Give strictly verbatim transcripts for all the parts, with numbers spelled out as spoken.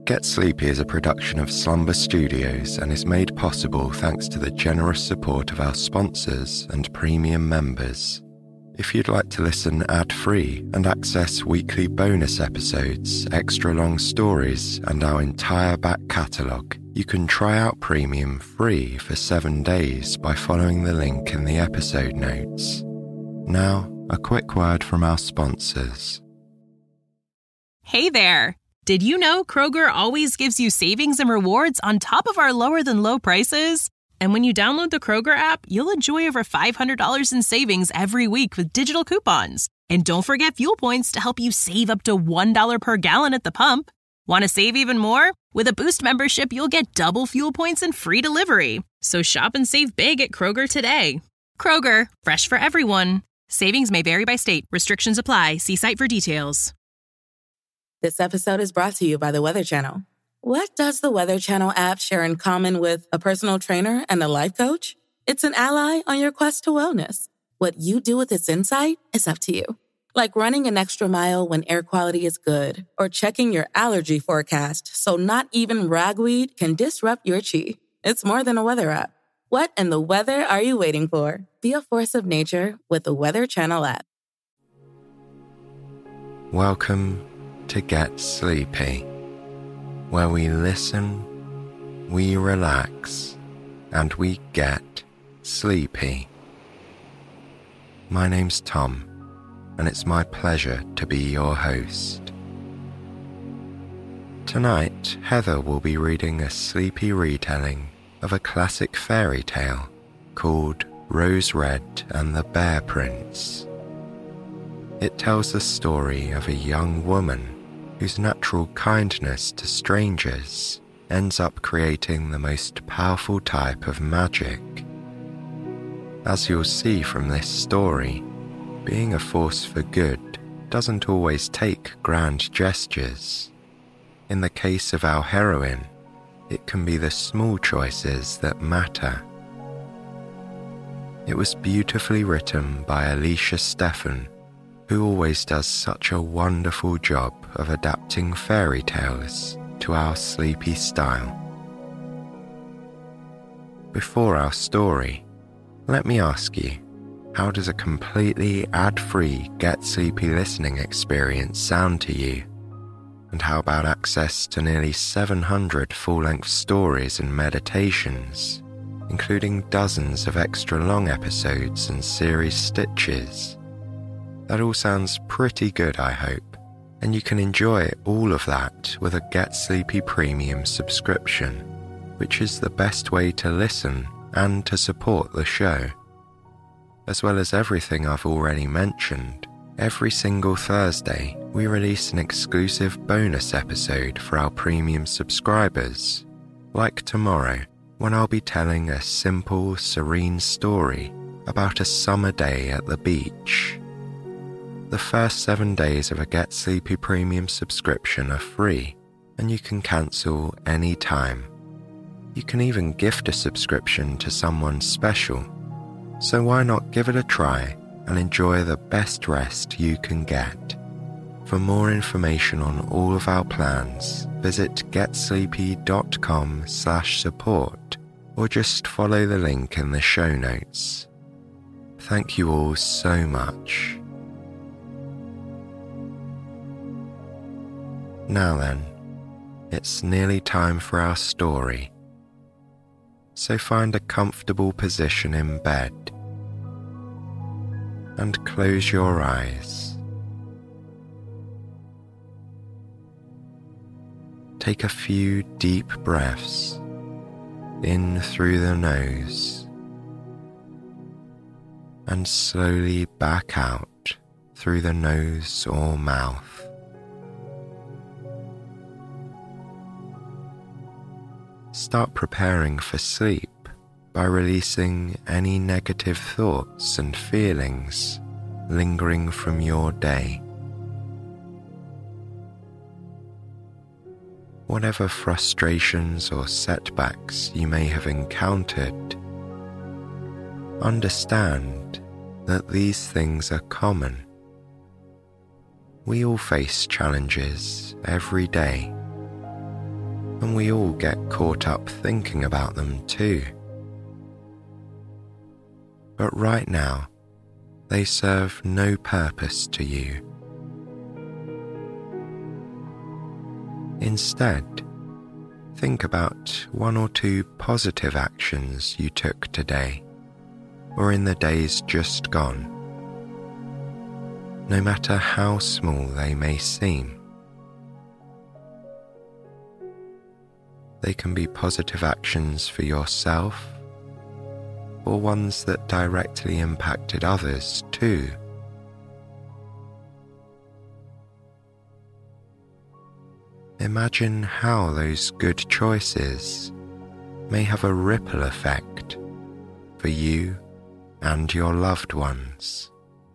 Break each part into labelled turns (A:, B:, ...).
A: Get Sleepy is a production of Slumber Studios and is made possible thanks to the generous support of our sponsors and premium members. If you'd like to listen ad-free and access weekly bonus episodes, extra long stories, and our entire back catalogue, you can try out Premium free for seven days by following the link in the episode notes. Now, a quick word from our sponsors.
B: Hey there! Did you know Kroger always gives you savings and rewards on top of our lower-than-low prices? And when you download the Kroger app, you'll enjoy over five hundred dollars in savings every week with digital coupons. And don't forget fuel points to help you save up to one dollar per gallon at the pump. Want to save even more? With a Boost membership, you'll get double fuel points and free delivery. So shop and save big at Kroger today. Kroger, fresh for everyone. Savings may vary by state. Restrictions apply. See site for details.
C: This episode is brought to you by the Weather Channel. What does the Weather Channel app share in common with a personal trainer and a life coach? It's an ally on your quest to wellness. What you do with its insight is up to you. Like running an extra mile when air quality is good, or checking your allergy forecast so not even ragweed can disrupt your chi. It's more than a weather app. What in the weather are you waiting for? Be a force of nature with the Weather Channel app.
A: Welcome to Get Sleepy, where we listen, we relax, and we get sleepy. My name's Tom, and it's my pleasure to be your host. Tonight, Heather will be reading a sleepy retelling of a classic fairy tale called Rose Red and the Bear Prince. It tells the story of a young woman whose natural kindness to strangers ends up creating the most powerful type of magic. As you'll see from this story, being a force for good doesn't always take grand gestures. In the case of our heroine, it can be the small choices that matter. It was beautifully written by Alicia Steffen, who always does such a wonderful job of adapting fairy tales to our sleepy style. Before our story, let me ask you, how does a completely ad-free Get Sleepy listening experience sound to you? And how about access to nearly seven hundred full-length stories and meditations, including dozens of extra long episodes and series stitches? That all sounds pretty good, I hope, and you can enjoy all of that with a Get Sleepy Premium subscription, which is the best way to listen and to support the show. As well as everything I've already mentioned, every single Thursday we release an exclusive bonus episode for our premium subscribers, like tomorrow, when I'll be telling a simple, serene story about a summer day at the beach. The first seven days of a Get Sleepy Premium subscription are free, and you can cancel any time. You can even gift a subscription to someone special, so why not give it a try and enjoy the best rest you can get? For more information on all of our plans, visit getsleepy.com slash support or just follow the link in the show notes. Thank you all so much. Now then, it's nearly time for our story. So find a comfortable position in bed and close your eyes. Take a few deep breaths in through the nose and slowly back out through the nose or mouth. Start preparing for sleep by releasing any negative thoughts and feelings lingering from your day. Whatever frustrations or setbacks you may have encountered, understand that these things are common. We all face challenges every day, and we all get caught up thinking about them too. But right now, they serve no purpose to you. Instead, think about one or two positive actions you took today or in the days just gone, no matter how small they may seem. They can be positive actions for yourself or ones that directly impacted others too. Imagine how those good choices may have a ripple effect for you and your loved ones.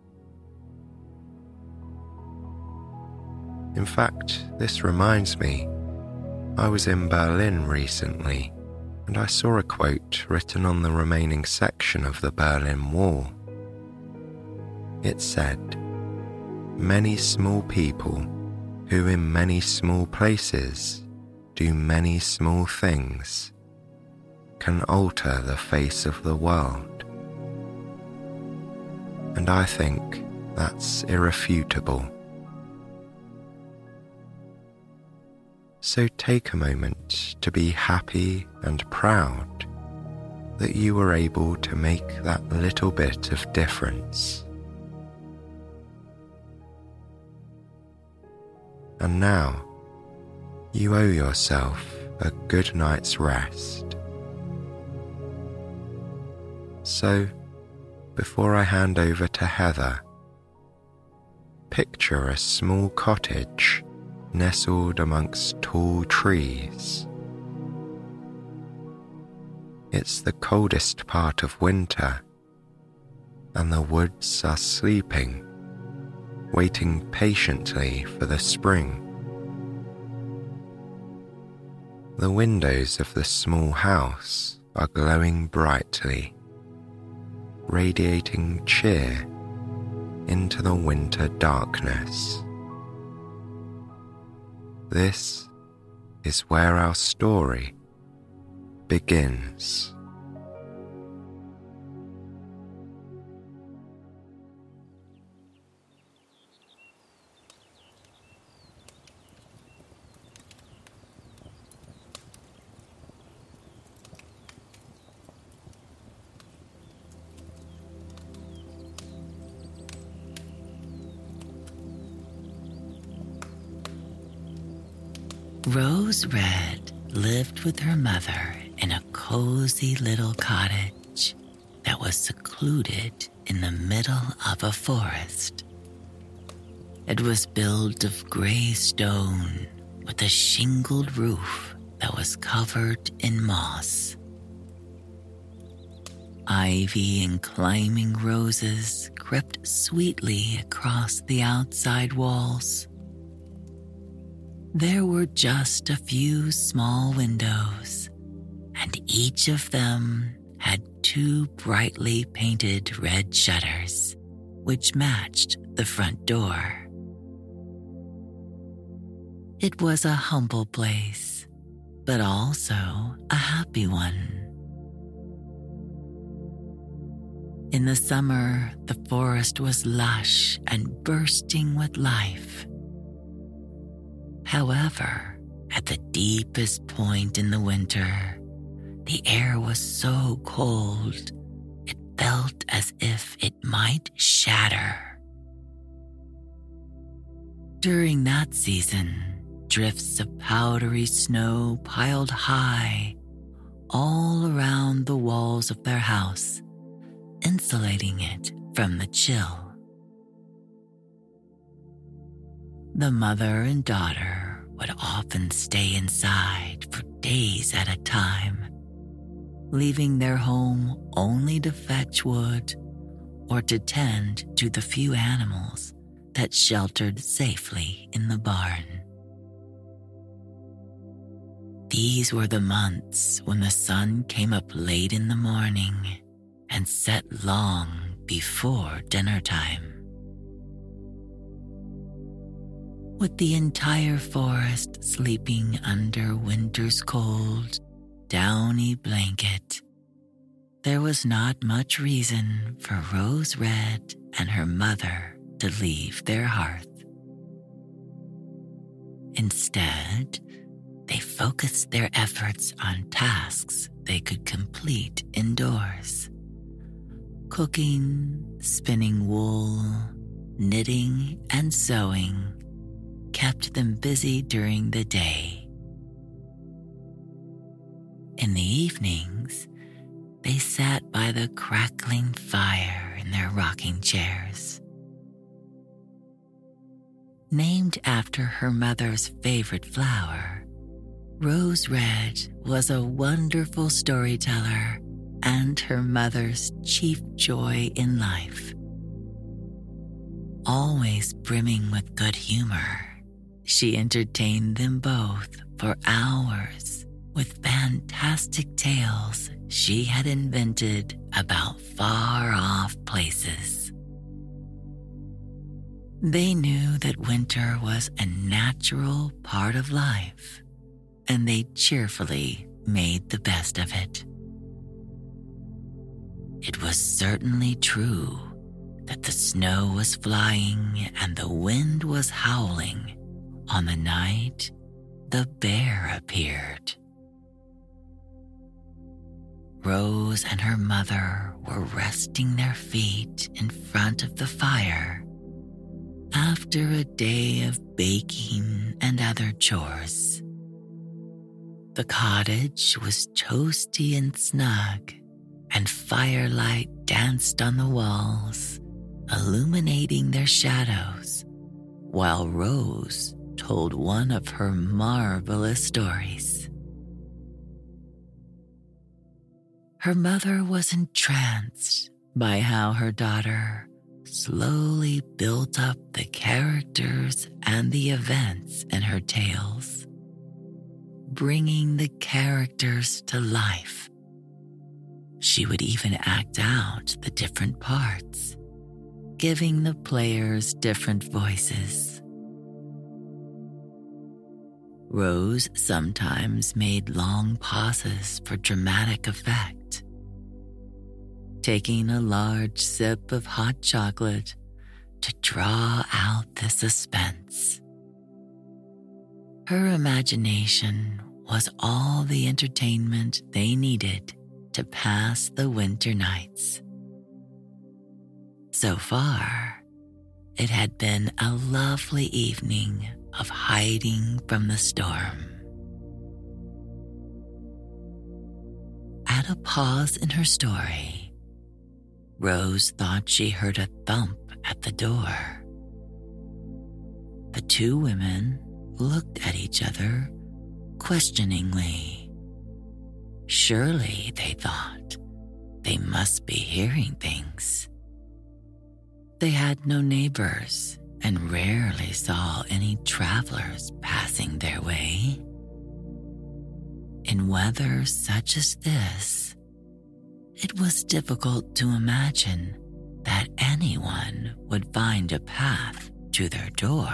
A: In fact, this reminds me, I was in Berlin recently and I saw a quote written on the remaining section of the Berlin Wall. It said, "Many small people who in many small places do many small things can alter the face of the world." And I think that's irrefutable. So take a moment to be happy and proud that you were able to make that little bit of difference. And now, you owe yourself a good night's rest. So, before I hand over to Heather, picture a small cottage nestled amongst tall trees. It's the coldest part of winter, and the woods are sleeping, waiting patiently for the spring. The windows of the small house are glowing brightly, radiating cheer into the winter darkness. This is where our story begins.
D: Rose Red lived with her mother in a cozy little cottage that was secluded in the middle of a forest. It was built of gray stone with a shingled roof that was covered in moss. Ivy and climbing roses crept sweetly across the outside walls. There were just a few small windows, and each of them had two brightly painted red shutters, which matched the front door. It was a humble place, but also a happy one. In the summer, the forest was lush and bursting with life. However, at the deepest point in the winter, the air was so cold, it felt as if it might shatter. During that season, drifts of powdery snow piled high all around the walls of their house, insulating it from the chill. The mother and daughter would often stay inside for days at a time, leaving their home only to fetch wood or to tend to the few animals that sheltered safely in the barn. These were the months when the sun came up late in the morning and set long before dinner time. With the entire forest sleeping under winter's cold, downy blanket, there was not much reason for Rose Red and her mother to leave their hearth. Instead, they focused their efforts on tasks they could complete indoors. Cooking, spinning wool, knitting, and sewing kept them busy during the day. In the evenings, they sat by the crackling fire in their rocking chairs. Named after her mother's favorite flower, Rose Red was a wonderful storyteller and her mother's chief joy in life. Always brimming with good humor, she entertained them both for hours with fantastic tales she had invented about far-off places. They knew that winter was a natural part of life, and they cheerfully made the best of it. It was certainly true that the snow was flying and the wind was howling on the night the bear appeared. Rose and her mother were resting their feet in front of the fire after a day of baking and other chores. The cottage was toasty and snug, and firelight danced on the walls, illuminating their shadows, while Rose told one of her marvelous stories. Her mother was entranced by how her daughter slowly built up the characters and the events in her tales, bringing the characters to life. She would even act out the different parts, giving the players different voices. Rose sometimes made long pauses for dramatic effect, taking a large sip of hot chocolate to draw out the suspense. Her imagination was all the entertainment they needed to pass the winter nights. So far, it had been a lovely evening of hiding from the storm. At a pause in her story, Rose thought she heard a thump at the door. The two women looked at each other questioningly. Surely, they thought, they must be hearing things. They had no neighbors and rarely saw any travelers passing their way. In weather such as this, it was difficult to imagine that anyone would find a path to their door.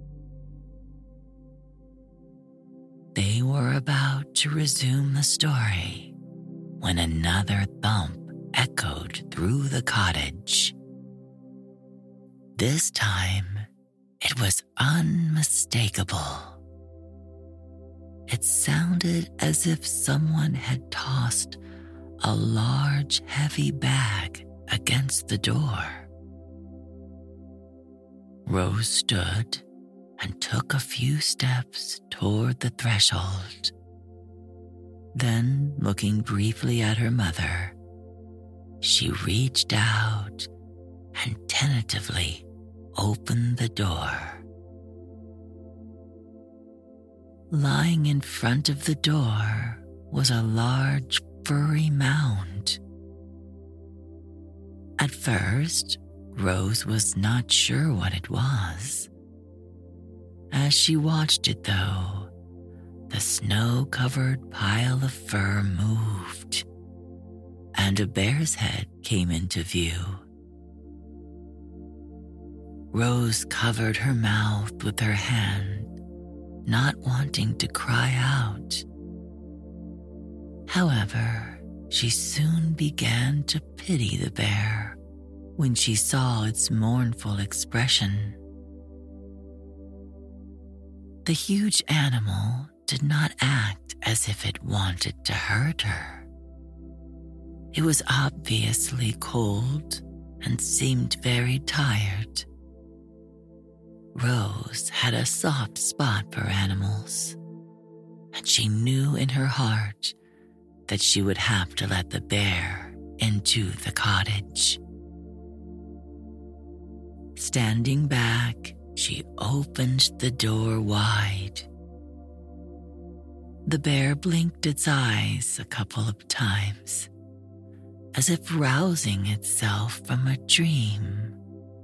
D: They were about to resume the story when another thump echoed through the cottage. This time, it was unmistakable. It sounded as if someone had tossed a large, heavy bag against the door. Rose stood and took a few steps toward the threshold. Then, looking briefly at her mother, she reached out and tentatively opened the door. Lying in front of the door was a large furry mound. At first, Rose was not sure what it was. As she watched it, though, the snow-covered pile of fur moved, and a bear's head came into view. Rose covered her mouth with her hand, not wanting to cry out. However, she soon began to pity the bear when she saw its mournful expression. The huge animal did not act as if it wanted to hurt her. It was obviously cold and seemed very tired. Rose had a soft spot for animals, and she knew in her heart that she would have to let the bear into the cottage. Standing back, she opened the door wide. The bear blinked its eyes a couple of times, as if rousing itself from a dream.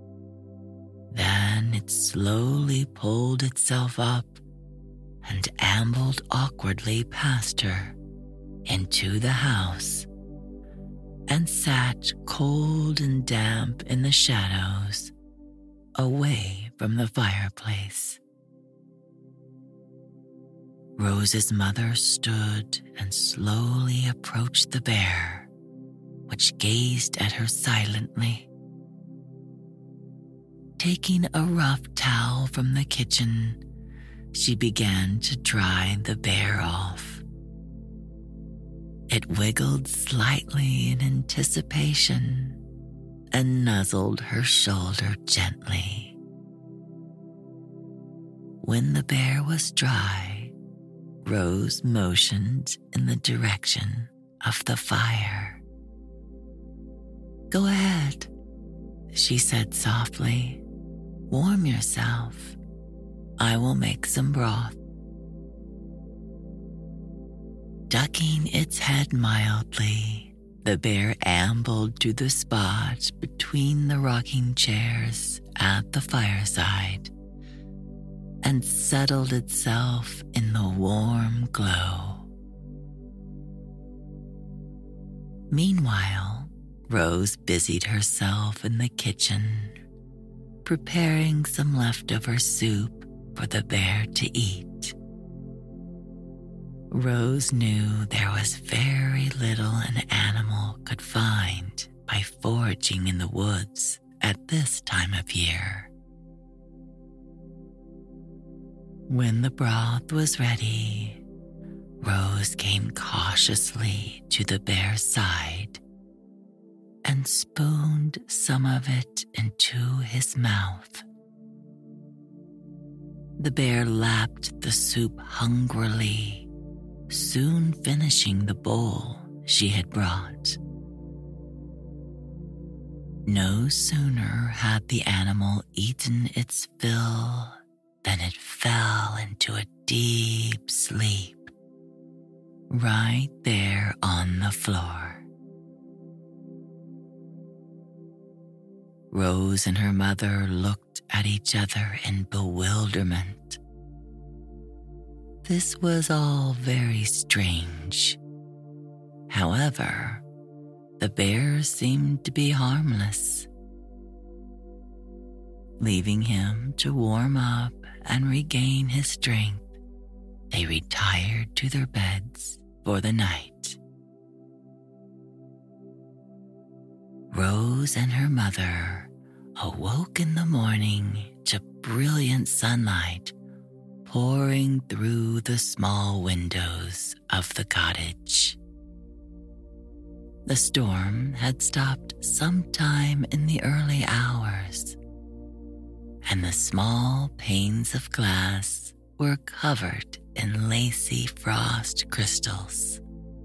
D: Then it slowly pulled itself up and ambled awkwardly past her into the house and sat cold and damp in the shadows away from the fireplace. Rose's mother stood and slowly approached the bear, which gazed at her silently. Taking a rough towel from the kitchen, she began to dry the bear off. It wiggled slightly in anticipation and nuzzled her shoulder gently. When the bear was dry, Rose motioned in the direction of the fire. "Go ahead," she said softly. "Warm yourself. I will make some broth." Ducking its head mildly, the bear ambled to the spot between the rocking chairs at the fireside and settled itself in the warm glow. Meanwhile, Rose busied herself in the kitchen, preparing some leftover soup for the bear to eat. Rose knew there was very little an animal could find by foraging in the woods at this time of year. When the broth was ready, Rose came cautiously to the bear's side and spooned some of it into his mouth. The bear lapped the soup hungrily, soon finishing the bowl she had brought. No sooner had the animal eaten its fill than it fell into a deep sleep, right there on the floor. Rose and her mother looked at each other in bewilderment. This was all very strange. However, the bear seemed to be harmless. Leaving him to warm up and regain his strength, they retired to their beds for the night. Rose and her mother awoke in the morning to brilliant sunlight pouring through the small windows of the cottage. The storm had stopped sometime in the early hours, and the small panes of glass were covered in lacy frost crystals.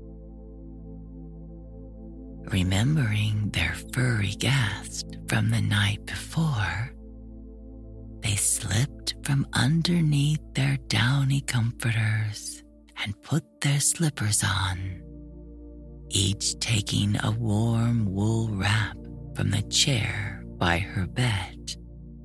D: Remembering their furry guest from the night before, they slipped from underneath their downy comforters and put their slippers on, each taking a warm wool wrap from the chair by her bed.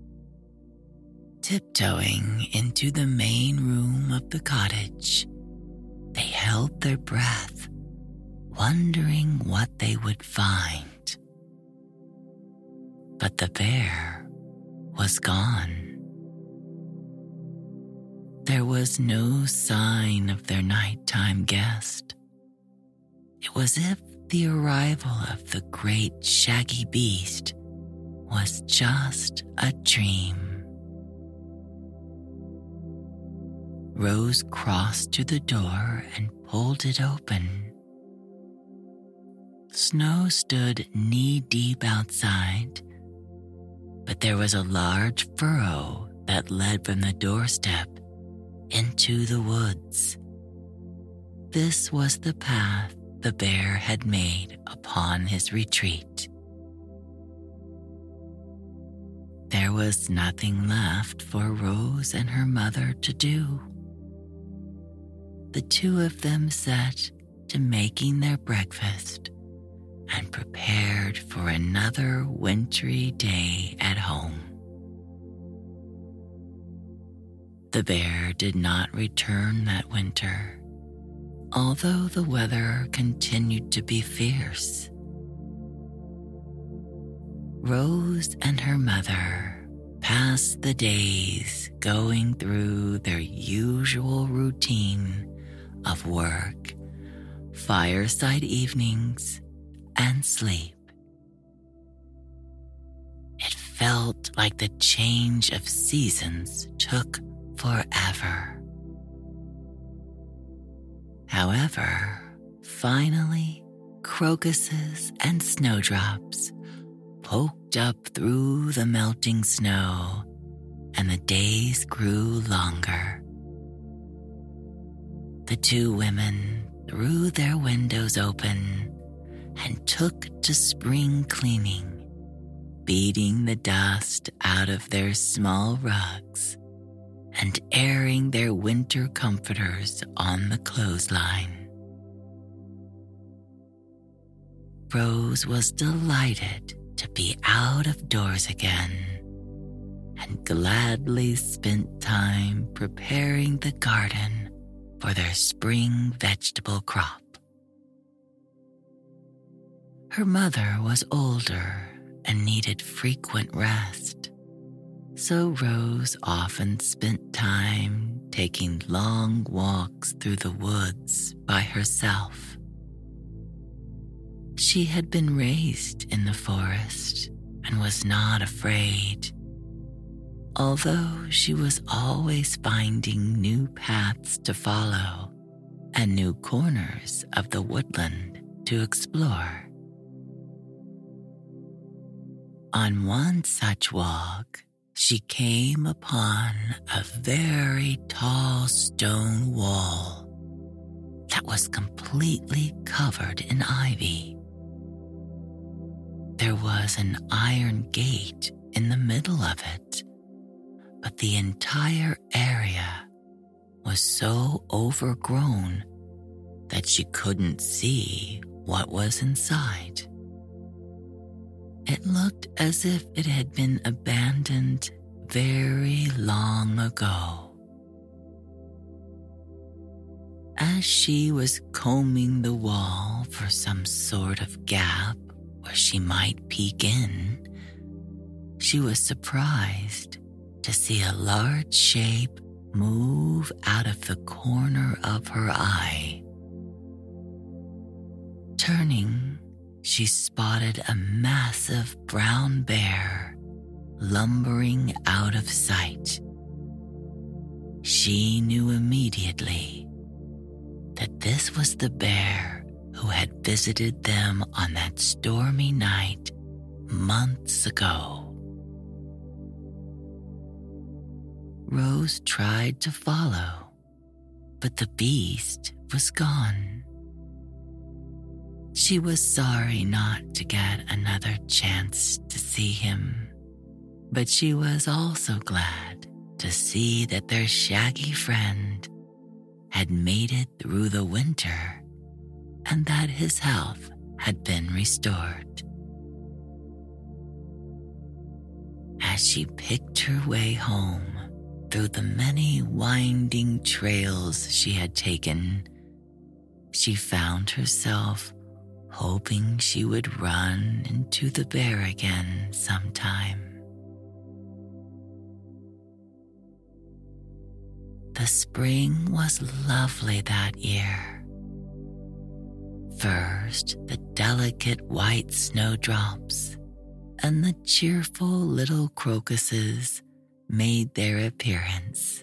D: Tiptoeing into the main room of the cottage, they held their breath, wondering what they would find. But the bear was gone. There was no sign of their nighttime guest. It was as if the arrival of the great shaggy beast was just a dream. Rose crossed to the door and pulled it open. Snow stood knee-deep outside, but there was a large furrow that led from the doorstep into the woods. This was the path the bear had made upon his retreat. There was nothing left for Rose and her mother to do. The two of them set to making their breakfast and prepared for another wintry day at home. The bear did not return that winter, although the weather continued to be fierce. Rose and her mother passed the days going through their usual routine of work, fireside evenings, and sleep. It felt like the change of seasons took forever. However, finally, crocuses and snowdrops poked up through the melting snow, and the days grew longer. The two women threw their windows open and took to spring cleaning, beating the dust out of their small rugs and airing their winter comforters on the clothesline. Rose was delighted to be out of doors again and gladly spent time preparing the garden for their spring vegetable crop. Her mother was older and needed frequent rest, so Rose often spent time taking long walks through the woods by herself. She had been raised in the forest and was not afraid, although she was always finding new paths to follow and new corners of the woodland to explore. On one such walk, she came upon a very tall stone wall that was completely covered in ivy. There was an iron gate in the middle of it, but the entire area was so overgrown that she couldn't see what was inside. It looked as if it had been abandoned very long ago. As she was combing the wall for some sort of gap where she might peek in, she was surprised to see a large shape move out of the corner of her eye. Turning, she spotted a massive brown bear lumbering out of sight. She knew immediately that this was the bear who had visited them on that stormy night months ago. Rose tried to follow, but the beast was gone. She was sorry not to get another chance to see him, but she was also glad to see that their shaggy friend had made it through the winter and that his health had been restored. As she picked her way home through the many winding trails she had taken, she found herself hoping she would run into the bear again sometime. The spring was lovely that year. First, the delicate white snowdrops and the cheerful little crocuses made their appearance.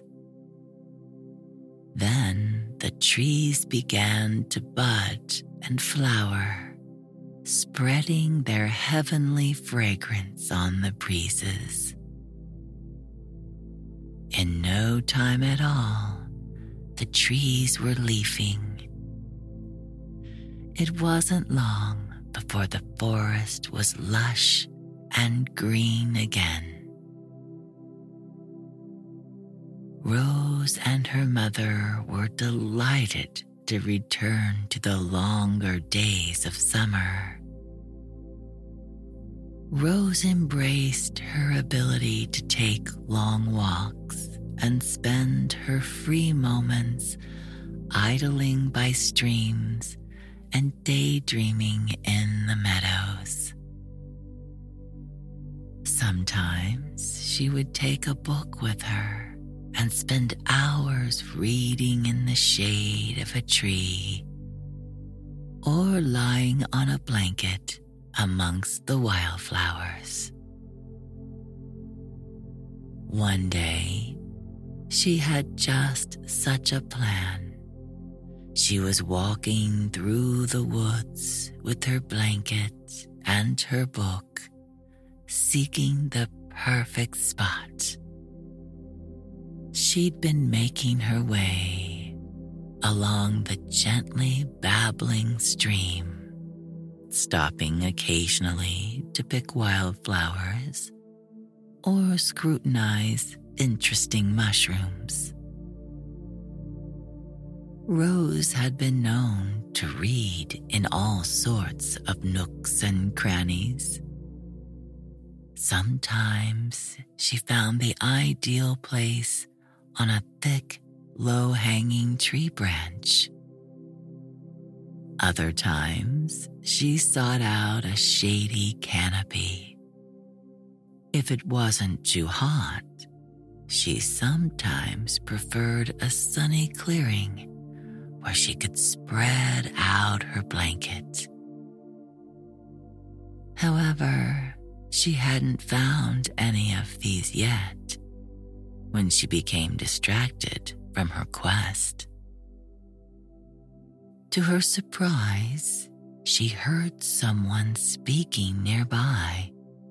D: Then the trees began to bud and flower, spreading their heavenly fragrance on the breezes. In no time at all, the trees were leafing. It wasn't long before the forest was lush and green again. Rose and her mother were delighted to return to the longer days of summer. Rose embraced her ability to take long walks and spend her free moments idling by streams and daydreaming in the meadows. Sometimes she would take a book with her and spend hours reading in the shade of a tree or lying on a blanket amongst the wildflowers. One day, she had just such a plan. She was walking through the woods with her blanket and her book, seeking the perfect spot. She'd been making her way along the gently babbling stream, stopping occasionally to pick wildflowers or scrutinize interesting mushrooms. Rose had been known to read in all sorts of nooks and crannies. Sometimes she found the ideal place on a thick, low-hanging tree branch. Other times, she sought out a shady canopy. If it wasn't too hot, she sometimes preferred a sunny clearing where she could spread out her blanket. However, she hadn't found any of these yet when she became distracted from her quest. To her surprise, she heard someone speaking nearby.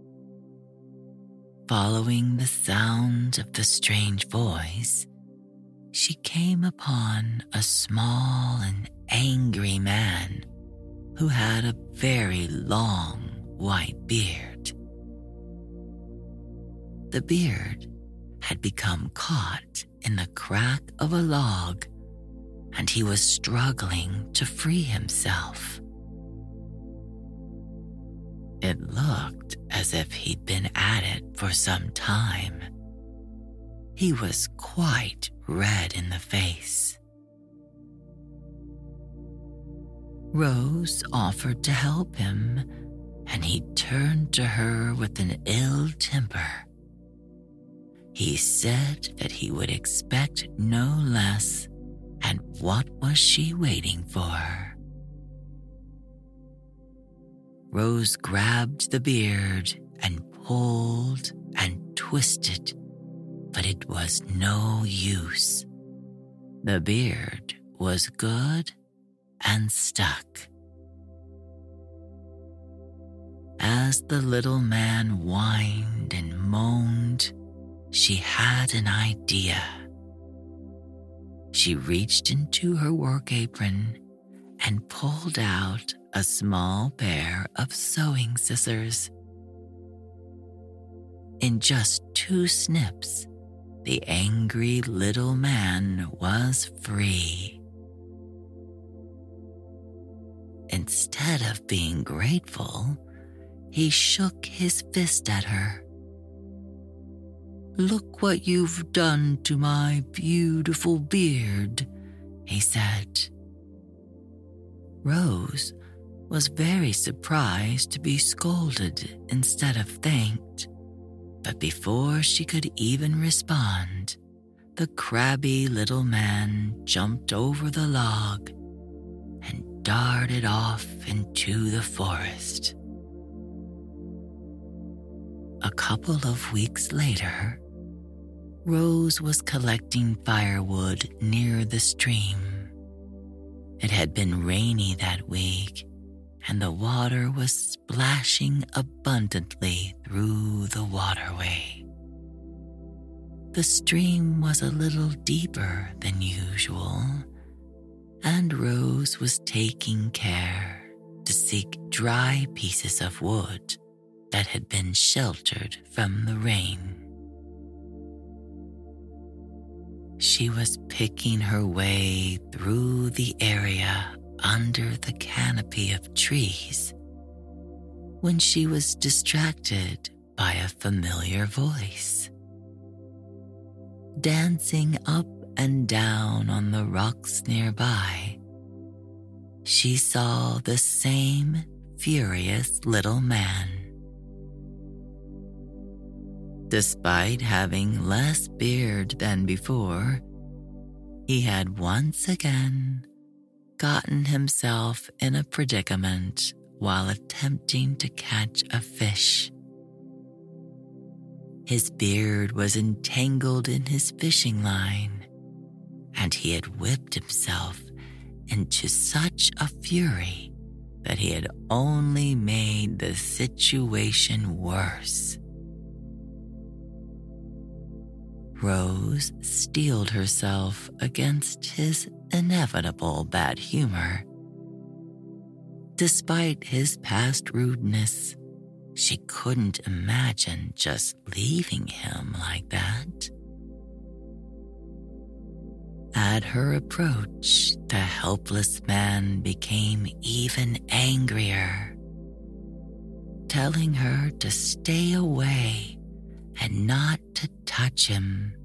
D: Following the sound of the strange voice, she came upon a small and angry man who had a very long white beard. The beard had become caught in the crack of a log, and he was struggling to free himself. It looked as if he'd been at it for some time. He was quite red in the face. Rose offered to help him, and he turned to her with an ill temper. He said that he would expect no less, and what was she waiting for? Rose grabbed the beard and pulled and twisted, but it was no use. The beard was good and stuck. As the little man whined and moaned, she had an idea. She reached into her work apron and pulled out a small pair of sewing scissors. In just two snips, the angry little man was free. Instead of being grateful, he shook his fist at her. "Look what you've done to my beautiful beard," he said. Rose was very surprised to be scolded instead of thanked, but before she could even respond, the crabby little man jumped over the log and darted off into the forest. A couple of weeks later, Rose was collecting firewood near the stream. It had been rainy that week, and the water was splashing abundantly through the waterway. The stream was a little deeper than usual, and Rose was taking care to seek dry pieces of wood that had been sheltered from the rain. She was picking her way through the area under the canopy of trees when she was distracted by a familiar voice. Dancing up and down on the rocks nearby, she saw the same furious little man. Despite having less beard than before, he had once again gotten himself in a predicament while attempting to catch a fish. His beard was entangled in his fishing line, and he had whipped himself into such a fury that he had only made the situation worse. Rose steeled herself against his inevitable bad humor. Despite his past rudeness, she couldn't imagine just leaving him like that. At her approach, the helpless man became even angrier, telling her to stay away and not to touch him.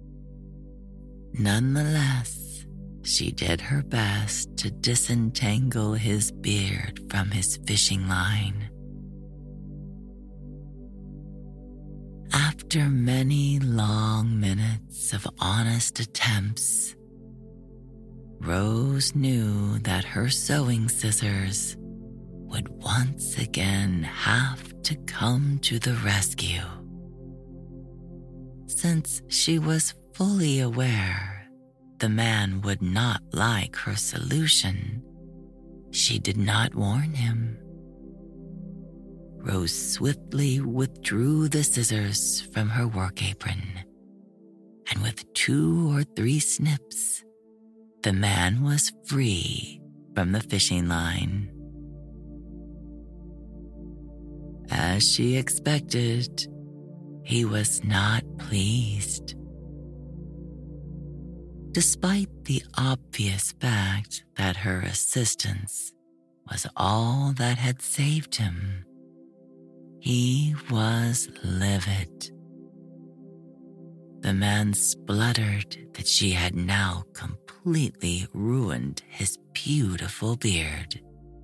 D: Nonetheless, she did her best to disentangle his beard from his fishing line. After many long minutes of honest attempts, Rose knew that her sewing scissors would once again have to come to the rescue. Since she was fully aware the man would not like her solution, she did not warn him. Rose swiftly withdrew the scissors from her work apron, and with two or three snips, the man was free from the fishing line. As she expected, he was not pleased. Despite the obvious fact that her assistance was all that had saved him, he was livid. The man spluttered that she had now completely ruined his beautiful beard.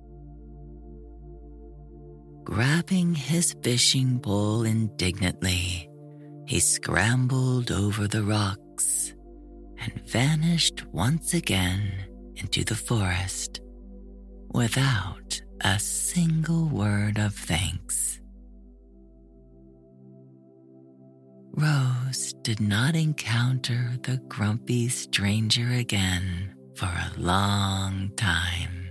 D: Grabbing his fishing pole indignantly, he scrambled over the rocks and vanished once again into the forest without a single word of thanks. Rose did not encounter the grumpy stranger again for a long time.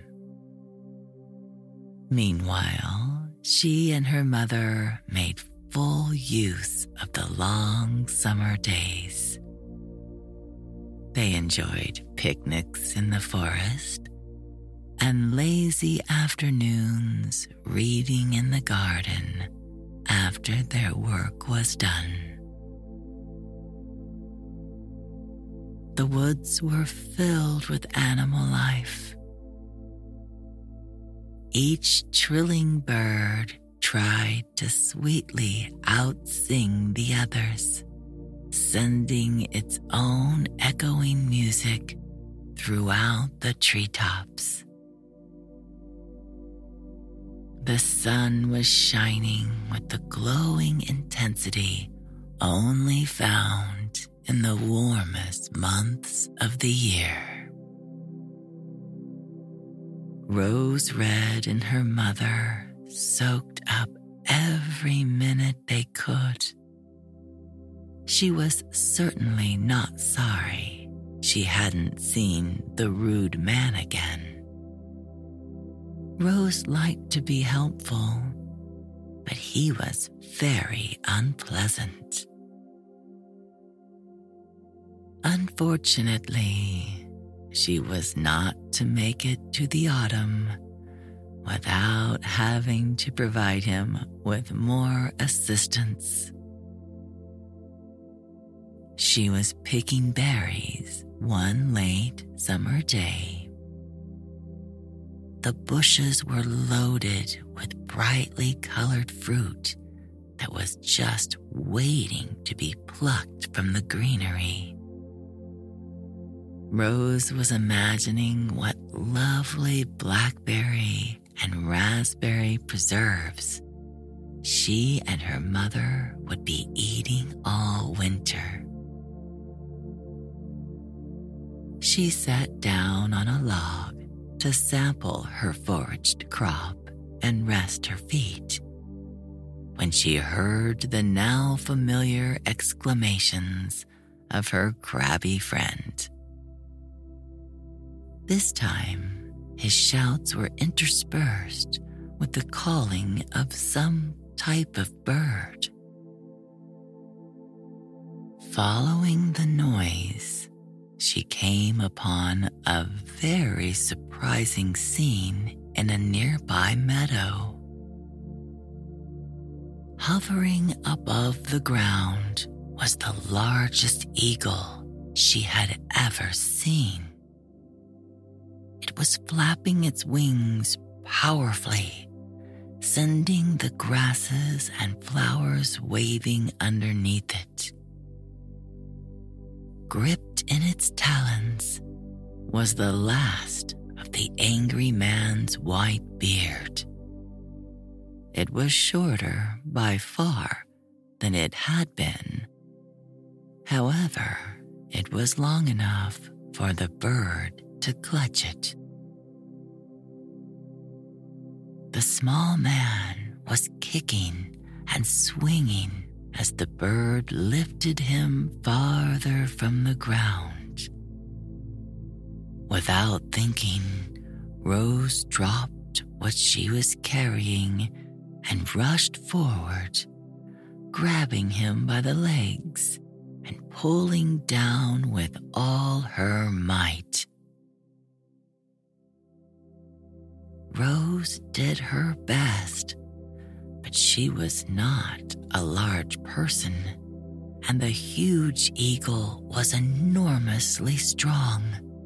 D: Meanwhile, she and her mother made full use of the long summer days. They enjoyed picnics in the forest and lazy afternoons reading in the garden after their work was done. The woods were filled with animal life. Each trilling bird tried to sweetly outsing the others, sending its own echoing music throughout the treetops. The sun was shining with the glowing intensity only found in the warmest months of the year. Rose Red and her mother soaked up every minute they could. She was certainly not sorry she hadn't seen the rude man again. Rose liked to be helpful, but he was very unpleasant. Unfortunately, she was not to make it to the autumn without having to provide him with more assistance. She was picking berries one late summer day. The bushes were loaded with brightly colored fruit that was just waiting to be plucked from the greenery. Rose was imagining what lovely blackberry and raspberry preserves she and her mother would be eating all winter. She sat down on a log to sample her foraged crop and rest her feet when she heard the now familiar exclamations of her crabby friend. This time, his shouts were interspersed with the calling of some type of bird. Following the noise, she came upon a very surprising scene in a nearby meadow. Hovering above the ground was the largest eagle she had ever seen. It was flapping its wings powerfully, sending the grasses and flowers waving underneath it. Gripped in its talons was the last of the angry man's white beard. It was shorter by far than it had been. However, it was long enough for the bird to clutch it. The small man was kicking and swinging as the bird lifted him farther from the ground. Without thinking, Rose dropped what she was carrying and rushed forward, grabbing him by the legs and pulling down with all her might. Rose did her best, but she was not a large person, and the huge eagle was enormously strong.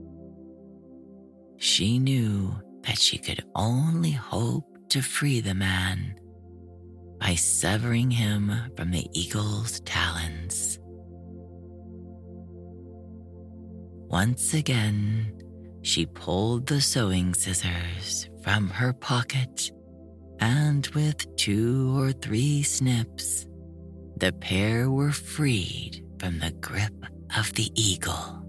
D: She knew that she could only hope to free the man by severing him from the eagle's talons. Once again, she pulled the sewing scissors from her pocket, and with two or three snips, the pair were freed from the grip of the eagle.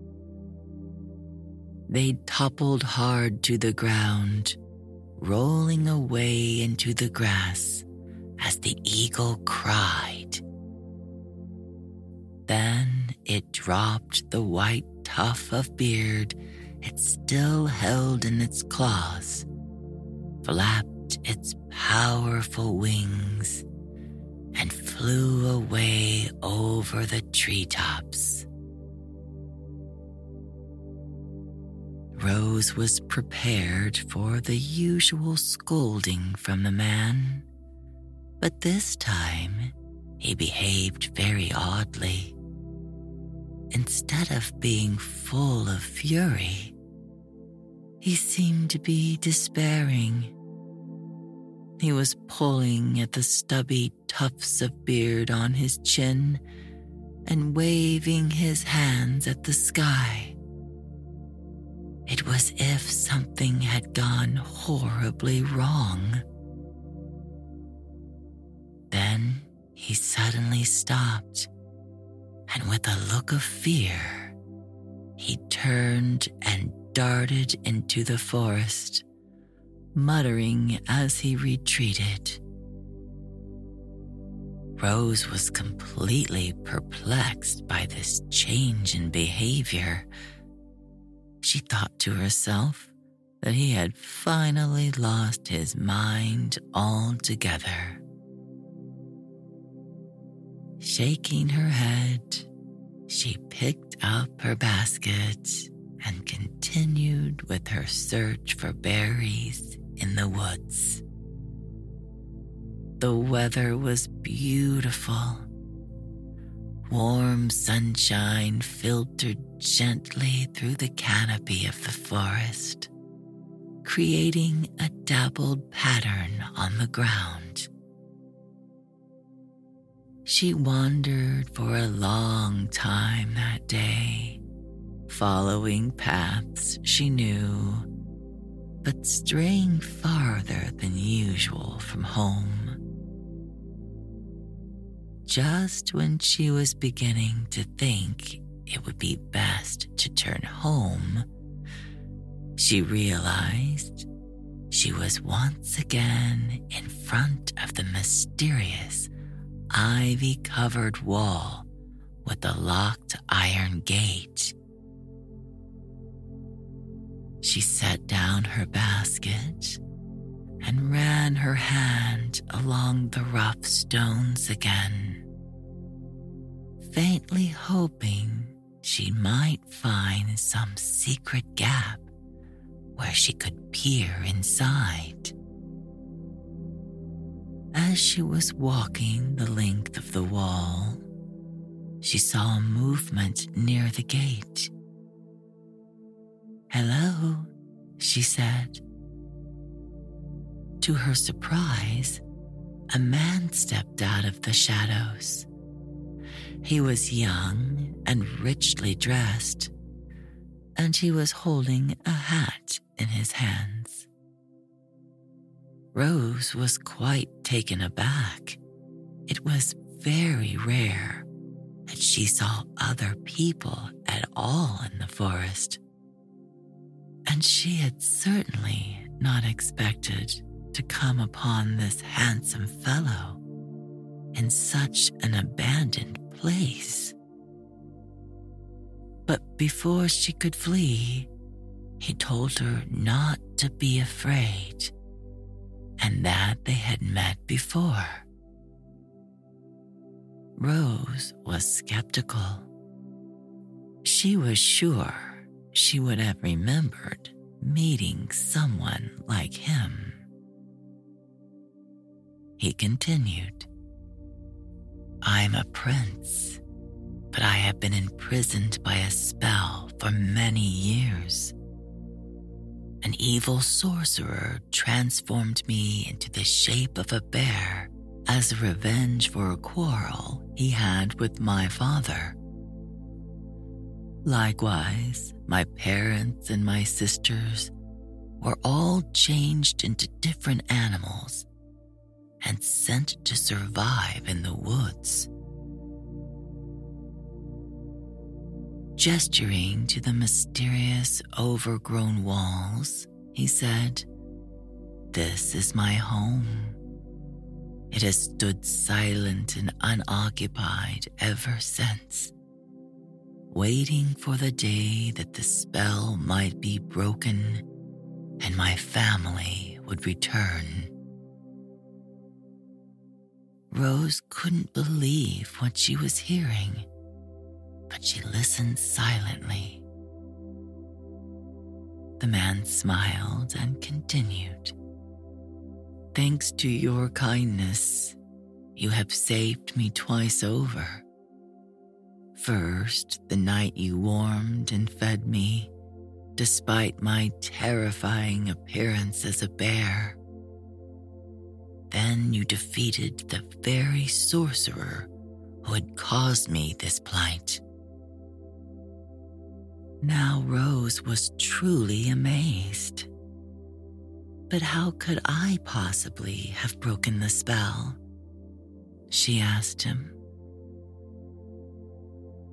D: They toppled hard to the ground, rolling away into the grass as the eagle cried. Then it dropped the white tuft of beard it still held in its claws, flapped its powerful wings, and flew away over the treetops. Rose was prepared for the usual scolding from the man, but this time he behaved very oddly. Instead of being full of fury, he seemed to be despairing. He was pulling at the stubby tufts of beard on his chin and waving his hands at the sky. It was as if something had gone horribly wrong. Then he suddenly stopped and with a look of fear, he turned and darted into the forest, muttering as he retreated. Rose was completely perplexed by this change in behavior. She thought to herself that he had finally lost his mind altogether. Shaking her head, she picked up her basket and continued with her search for berries in the woods. The weather was beautiful. Warm sunshine filtered gently through the canopy of the forest, creating a dappled pattern on the ground. She wandered for a long time that day, following paths she knew, but straying farther than usual from home. Just when she was beginning to think it would be best to turn home, she realized she was once again in front of the mysterious ivy-covered wall with a locked iron gate. She set down her basket and ran her hand along the rough stones again, faintly hoping she might find some secret gap where she could peer inside. As she was walking the length of the wall, she saw a movement near the gate. "Hello," she said. To her surprise, a man stepped out of the shadows. He was young and richly dressed, and he was holding a hat in his hands. Rose was quite taken aback. It was very rare that she saw other people at all in the forest, and she had certainly not expected to come upon this handsome fellow in such an abandoned place. But before she could flee, he told her not to be afraid and that they had met before. Rose was skeptical. She was sure she would have remembered meeting someone like him. He continued, "I'm a prince, but I have been imprisoned by a spell for many years. An evil sorcerer transformed me into the shape of a bear as a revenge for a quarrel he had with my father. Likewise, my parents and my sisters were all changed into different animals and sent to survive in the woods." Gesturing to the mysterious overgrown walls, he said, "This is my home. It has stood silent and unoccupied ever since, waiting for the day that the spell might be broken and my family would return." Rose couldn't believe what she was hearing, but she listened silently. The man smiled and continued, "Thanks to your kindness, you have saved me twice over. First, the night you warmed and fed me, despite my terrifying appearance as a bear. Then you defeated the very sorcerer who had caused me this plight." Now Rose was truly amazed. "But how could I possibly have broken the spell?" she asked him.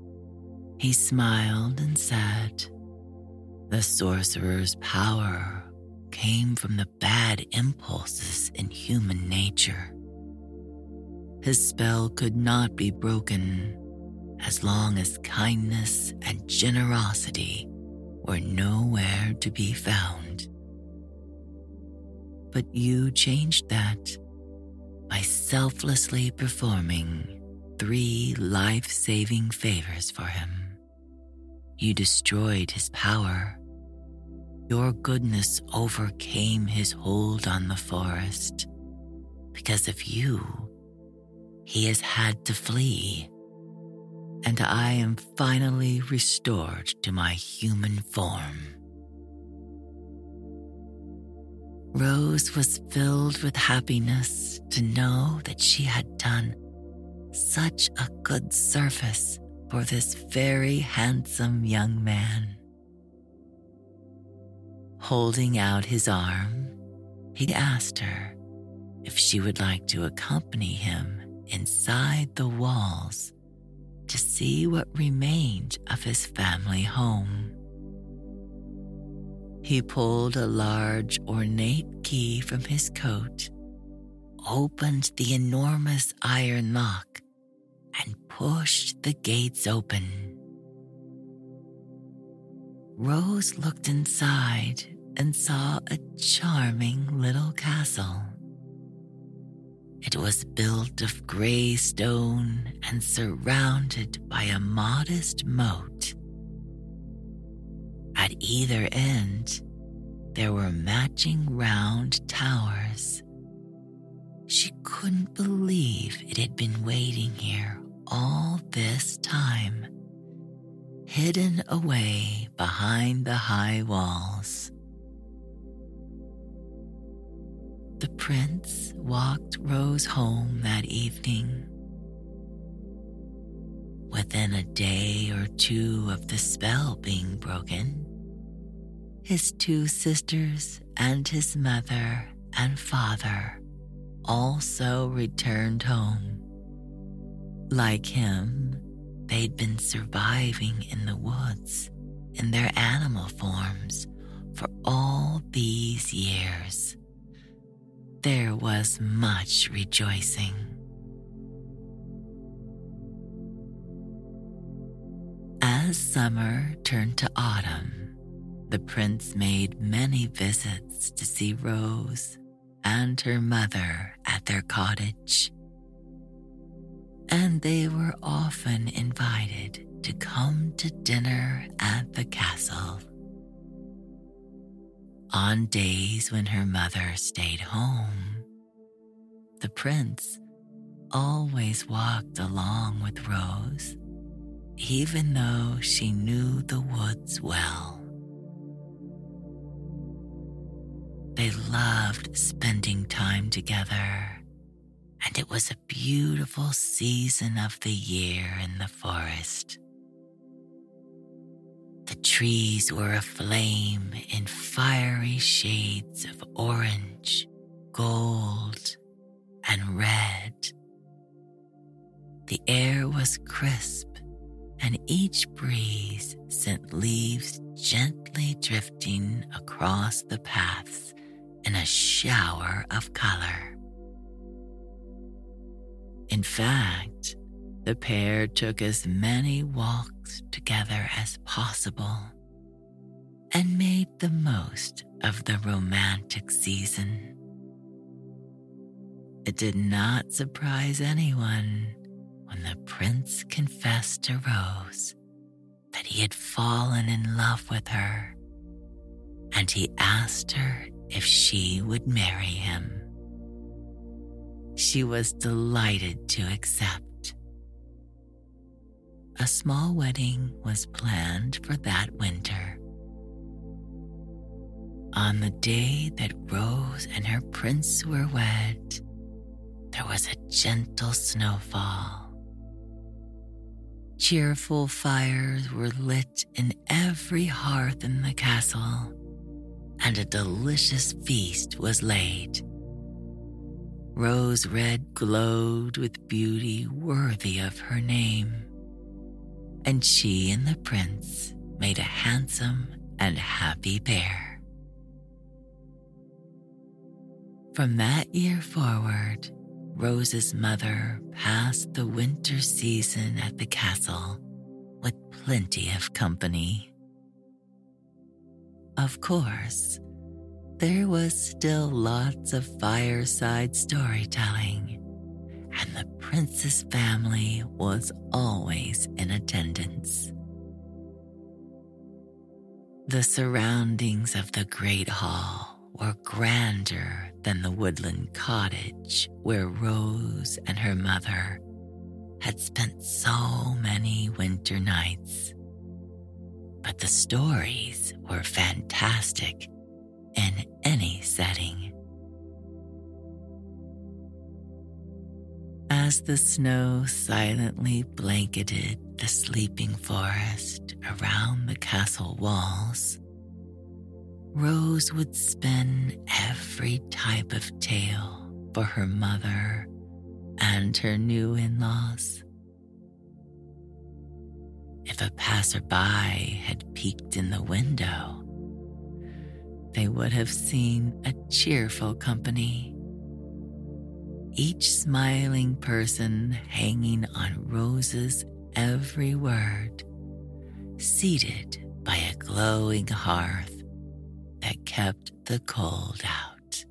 D: He smiled and said, "The sorcerer's power came from the bad impulses in human nature. His spell could not be broken as long as kindness and generosity were nowhere to be found. But you changed that by selflessly performing three life-saving favors for him. You destroyed his power. Your goodness overcame his hold on the forest. Because of you, he has had to flee. And I am finally restored to my human form." Rose was filled with happiness to know that she had done such a good service for this very handsome young man. Holding out his arm, he asked her if she would like to accompany him inside the walls to see what remained of his family home. He pulled a large ornate key from his coat, opened the enormous iron lock, and pushed the gates open. Rose looked inside and saw a charming little castle. It was built of gray stone and surrounded by a modest moat. At either end, there were matching round towers. She couldn't believe it had been waiting here all this time, hidden away behind the high walls. The prince walked Rose home that evening. Within a day or two of the spell being broken, his two sisters and his mother and father also returned home. Like him, they'd been surviving in the woods in their animal forms for all these years. There was much rejoicing. As summer turned to autumn, the prince made many visits to see Rose and her mother at their cottage. And they were often invited to come to dinner at the castle. On days when her mother stayed home, the prince always walked along with Rose, even though she knew the woods well. They loved spending time together, and it was a beautiful season of the year in the forest. The trees were aflame in fiery shades of orange, gold, and red. The air was crisp, and each breeze sent leaves gently drifting across the paths in a shower of color. In fact, the pair took as many walks together as possible and made the most of the romantic season. It did not surprise anyone when the prince confessed to Rose that he had fallen in love with her, and he asked her if she would marry him. She was delighted to accept. A small wedding was planned for that winter. On the day that Rose and her prince were wed, there was a gentle snowfall. Cheerful fires were lit in every hearth in the castle, and a delicious feast was laid. Rose Red glowed with beauty worthy of her name, and she and the prince made a handsome and happy pair. From that year forward, Rose's mother passed the winter season at the castle with plenty of company. Of course, there was still lots of fireside storytelling, and the prince's family was always in attendance. The surroundings of the great hall were grander than the woodland cottage where Rose and her mother had spent so many winter nights. But the stories were fantastic in any setting. As the snow silently blanketed the sleeping forest around the castle walls, Rose would spin every type of tale for her mother and her new in-laws. If a passerby had peeked in the window, they would have seen a cheerful company, each smiling person hanging on Rose's every word, seated by a glowing hearth that kept the cold out.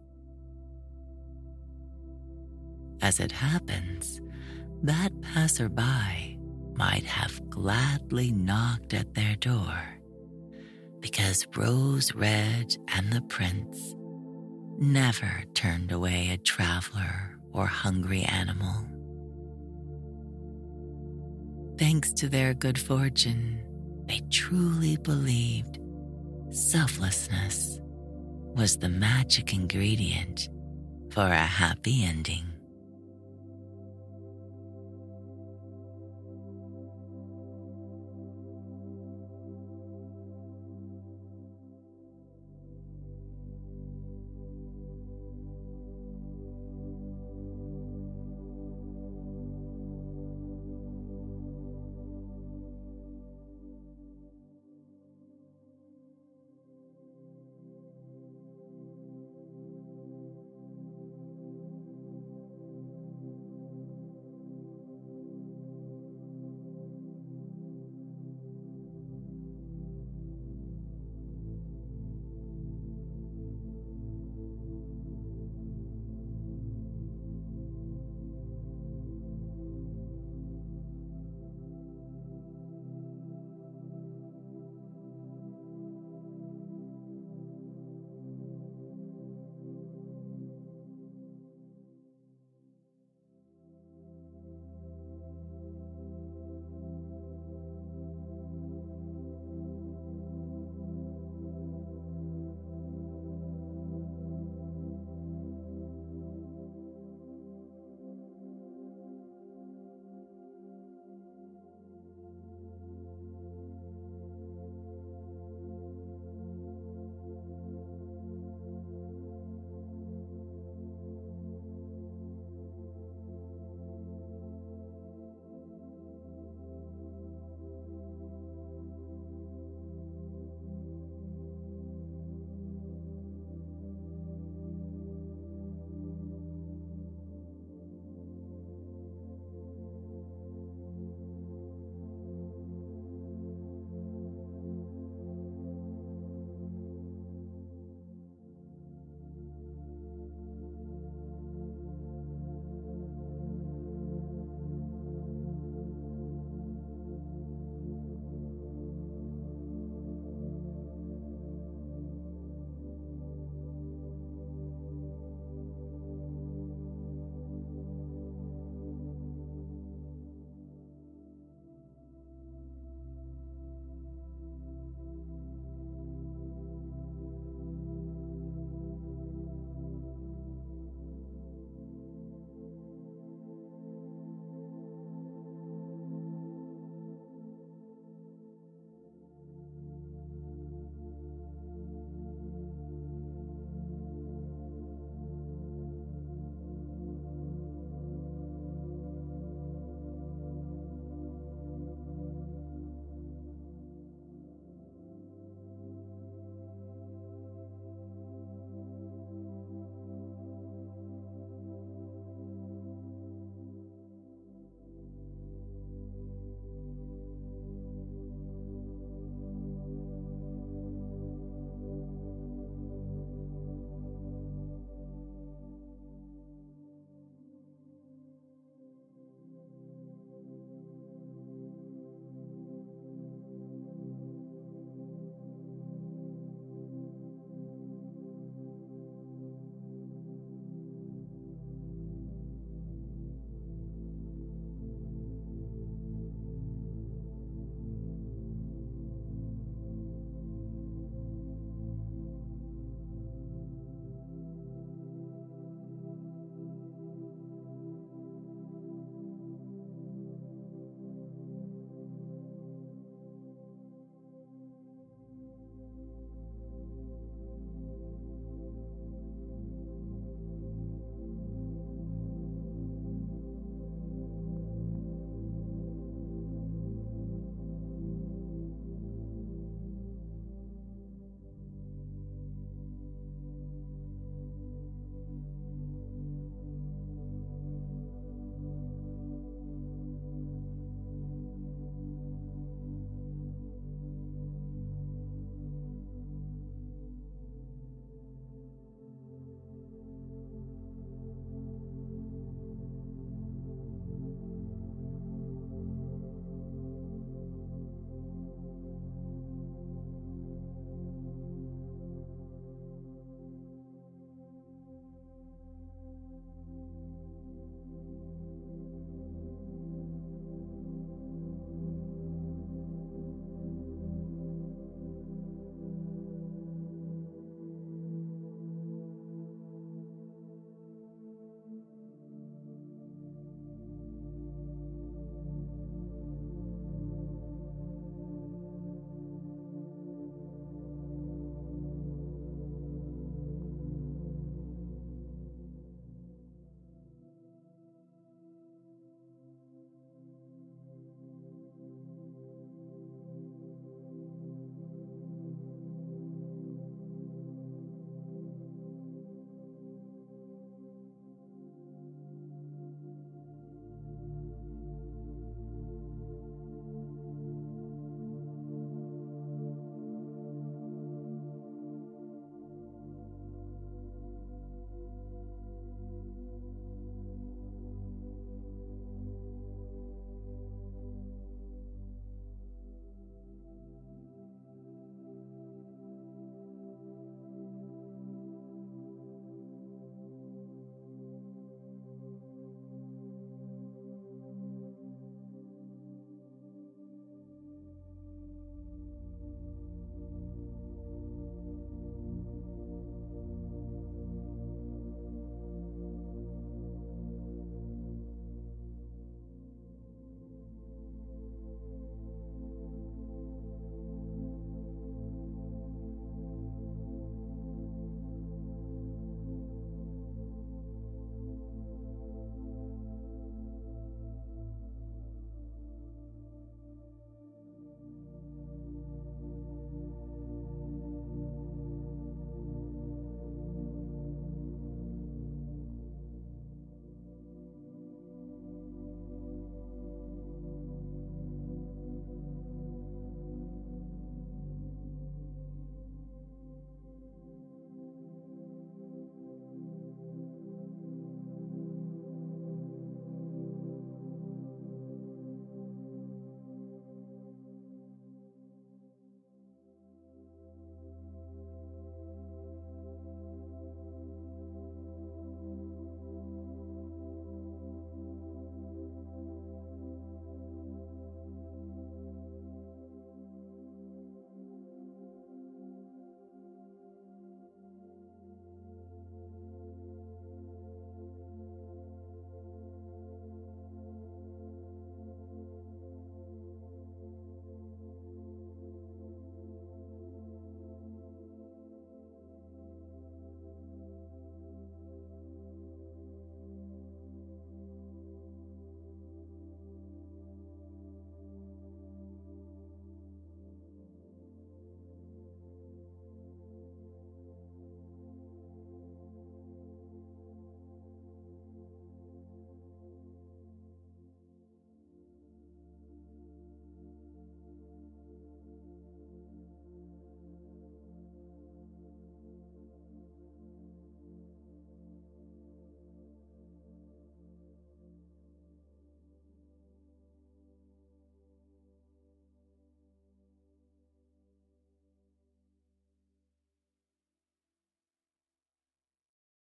D: As it happens, that passerby might have gladly knocked at their door, because Rose Red and the prince never turned away a traveler or hungry animal. Thanks to their good fortune, they truly believed selflessness was the magic ingredient for a happy ending.